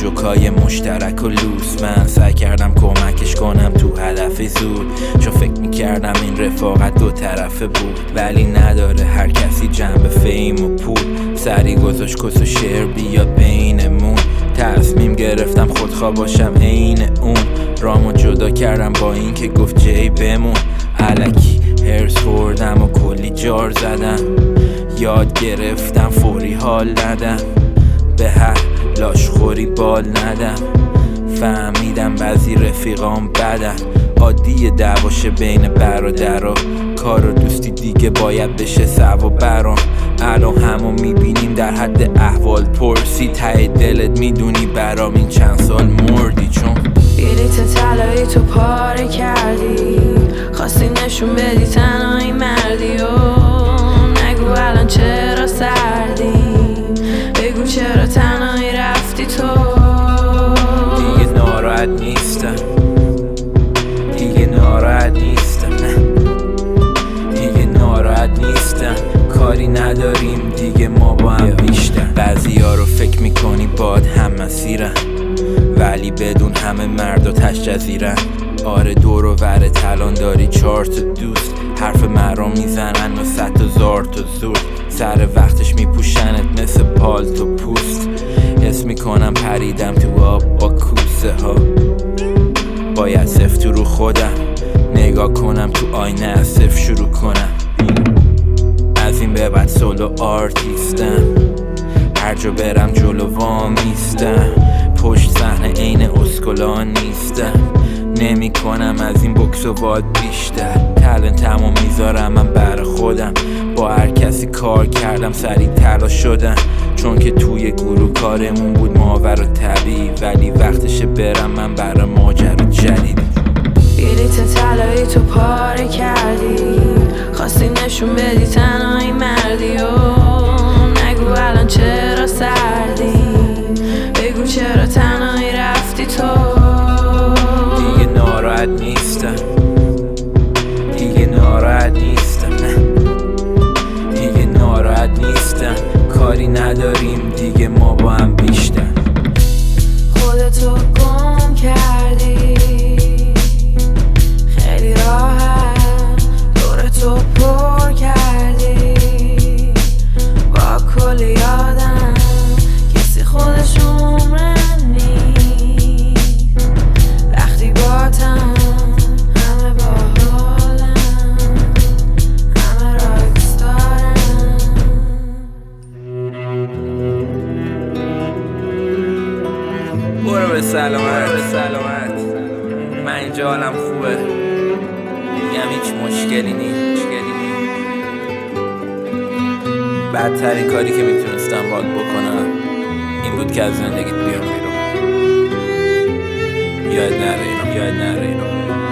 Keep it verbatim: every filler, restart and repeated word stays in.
جوکای مشترک و لوس. من سعی کردم کمکش کنم تو هدف زود، چون فکر میکردم این رفاقت دو طرفه بود، ولی نداره هر کسی جنب فیم و پول. سری گذاشت کس و شعر بیاد بینمون، تصمیم گرفتم خودخواه باشم عین اون. رامو جدا کردم با این که گفت جی بمون. الکی هرس خوردم و کلی جار زدم، یاد گرفتم فوری حال ندم، به هر لاشخوری بال ندم. فهمیدم بعضی رفیقام بدن، عادیه دعواشه بین برادرها، کار و دوستی دیگه باید بشه سو و برام. الان همو میبینیم در حد احوال پرسی، ته دلت میدونی برام این چند سال مردی، چون بلیت طلایی تو پاره کردی، خواستی نشون بدی تنهایی مردی و نگو الان چرا سردی، بگو چرا تنهایی رفتی تو. دیگه ناراحت نیستم، دیگه ناراحت نیستم، دیگه ناراحت نیستم. کاری نداریم دیگه ما با هم بیشتر. بعضی ها رو فکر میکنی باد هم مسیرن، ولی بدون همه مردا تش جزیرن. آره دور و ور تلان داری چهار تا دوست، حرف مرا میزنن و صد تا زار تا زور. سر وقتش میپوشنت مثل پالتو پوست، حس میکنم پریدم تو آب با کوسه ها. باید صفت رو خودم نگاه کنم تو آینه، از صفر شروع کنم. از این به بعد سولو آرتیستم، هر جا برم جلو وامیستم، پشت صحنه عین اسکلان نیستم. نمی کنم از این بوکس و واد بیشتر، تلنتمو میذارم من بر خودم. با هر کسی کار کردم سریع تلاش شدم، چون که توی گروه کارمون بود ماور و طبیعی، ولی وقتشه برم من برا ماجرا جدید. بلیت طلایی تو پاره کردی، خواستی نشون بدی تنهایی مردی و نگو الان چرا سردی، بگو چرا تنهایی رفتی تو. دیگه ناراحت نیستم، دیگه ناراحت نیستم، دیگه ناراحت نیستم. کاری نداریم دیگه ما با هم بیشتر. خودتو گم کردی خیلی راحت، دورتو پر کردی با کلی آدم، کسی خودش عمره نیست وقتی باتم. همه باحالن، همه راکستارن. برو به سلامت، به سلامت. من اینجا حالم خوبه، میگم هیچ مشکلی نیست. بدترین کاری که میتونستم باید بکنم این بود که از زندگیت بیام بیرون. یاد نره اینو، یاد نره اینو.